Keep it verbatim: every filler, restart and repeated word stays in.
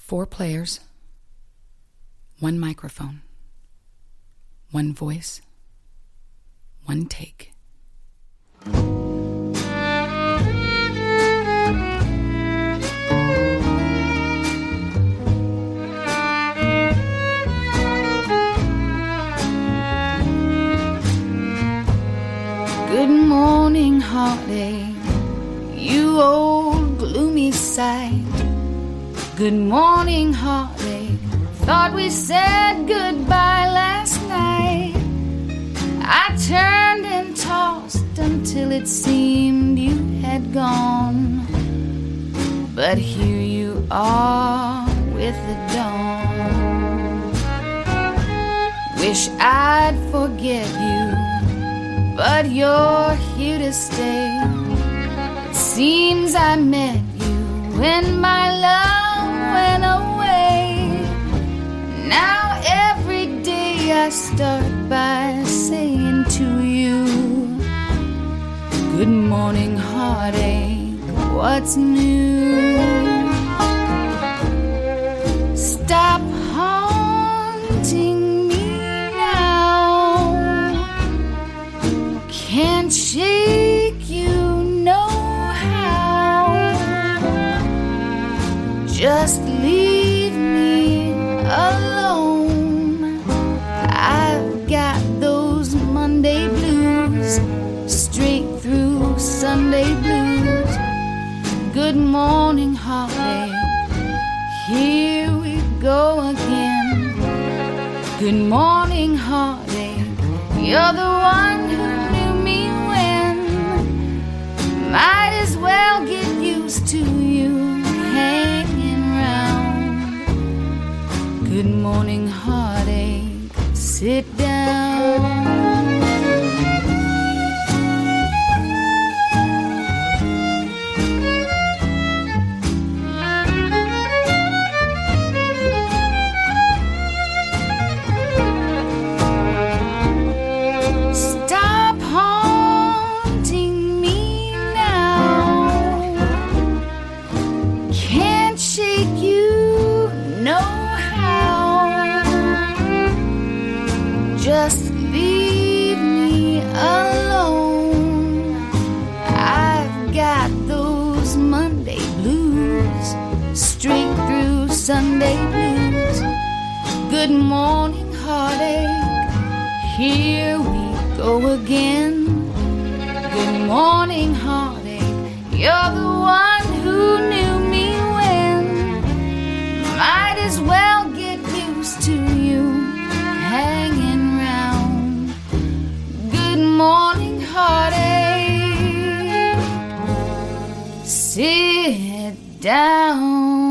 Four players, one microphone, one voice, one take. Good morning, heartache, you old gloomy sight. Good morning, heartache, thought we said goodbye last night. I turned and tossed until it seemed you had gone, but here you are with the dawn. Wish I'd forget you, but you're here to stay. It seems I met you when my love went away. Now every day I start by saying to you, good morning, heartache, what's new? Stop haunting me now. Can't shake you, no how. Just leave me alone. I've got those Monday blues, straight through Sunday blues. Good morning, heartache, here we go again. Good morning, heartache, you're the one who knew me when. Might as well get used to you hanging round. Good morning, heartache, sit down. Stop haunting me now. Can't shake you, no how. Just leave me alone. I've got those Monday blues, straight through Sunday blues. Good morning, heartache, here we go again. Good morning, heartache, you're the one who knew me when. Might as well get used to you hanging round. Good morning, heartache, sit down.